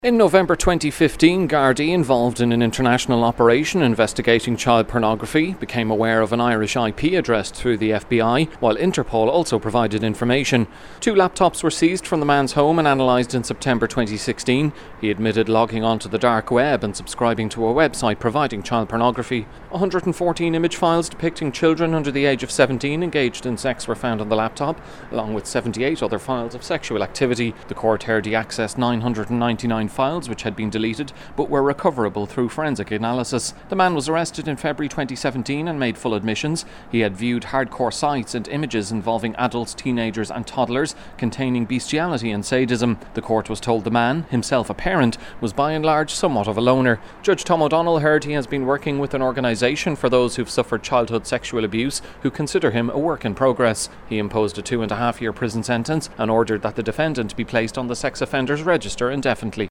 In November 2015, Gardaí, involved in an international operation investigating child pornography, became aware of an Irish IP address through the FBI, while Interpol also provided information. 2 laptops were seized from the man's home and analysed in September 2016. He admitted logging onto the dark web and subscribing to a website providing child pornography. 114 image files depicting children under the age of 17 engaged in sex were found on the laptop, along with 78 other files of sexual activity. The court heard he accessed 999 files which had been deleted but were recoverable through forensic analysis. The man was arrested in February 2017 and made full admissions. He had viewed hardcore sites and images involving adults, teenagers and toddlers containing bestiality and sadism. The court was told the man, himself a parent, was by and large somewhat of a loner. Judge Tom O'Donnell heard he has been working with an organisation for those who've suffered childhood sexual abuse who consider him a work in progress. He imposed a 2.5-year prison sentence and ordered that the defendant be placed on the sex offenders register indefinitely.